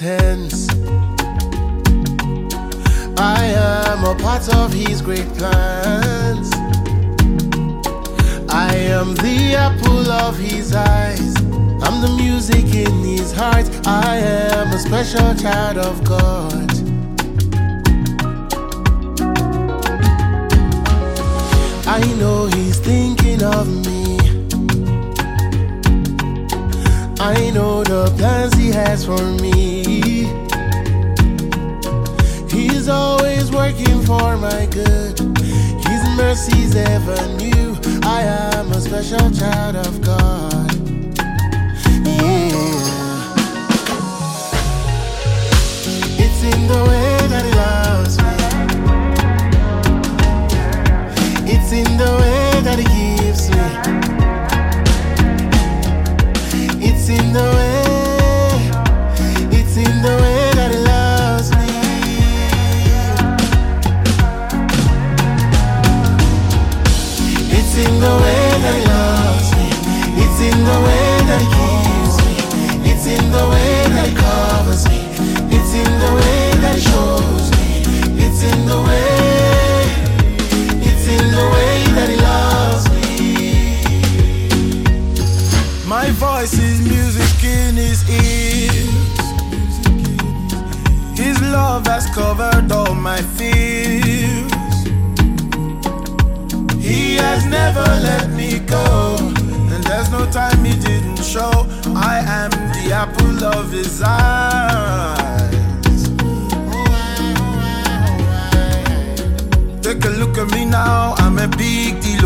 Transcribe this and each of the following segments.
hands. I am a part of his great plans. I am the apple of his eyes. I'm the music in his heart. I am a special child of God. I know he's thinking of me. I know the plans he has for me. He's always working for my good. His mercies ever new. I am a special child of God. Yeah. It's in the way that he loves me. It's in the way that he gives me. It's in the way. It's in the way that he loves me. It's in the way that he loves me. It's in the way that he gives me. It's in the way that he covers me. It's in the way that he shows me. It's in the way. It's in the way that he loves me. My voice is music in his ears. His love has covered all my fears. He has never let me go, and there's no time he didn't show. I am the apple of his eyes. Take a look at me now, I'm a big deal.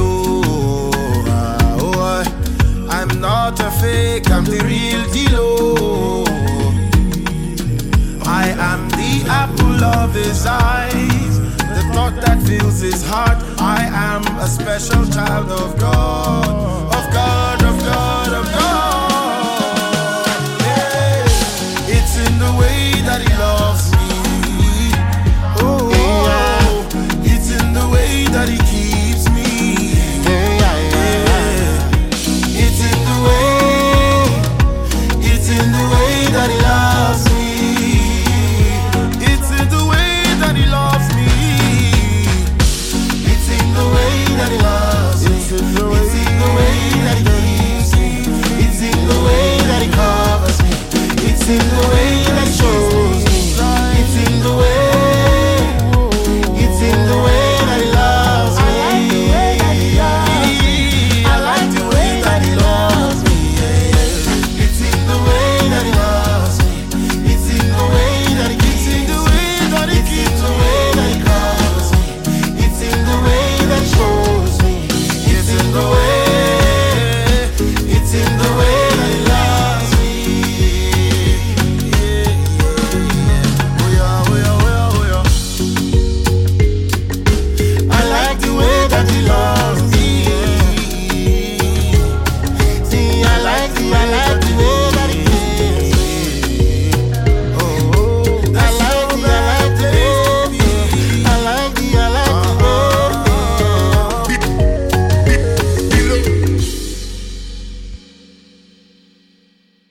Oh, I'm not a fake, I'm the real deal. I am the apple of his eyes, the thought that fills his heart. I am a special child of God.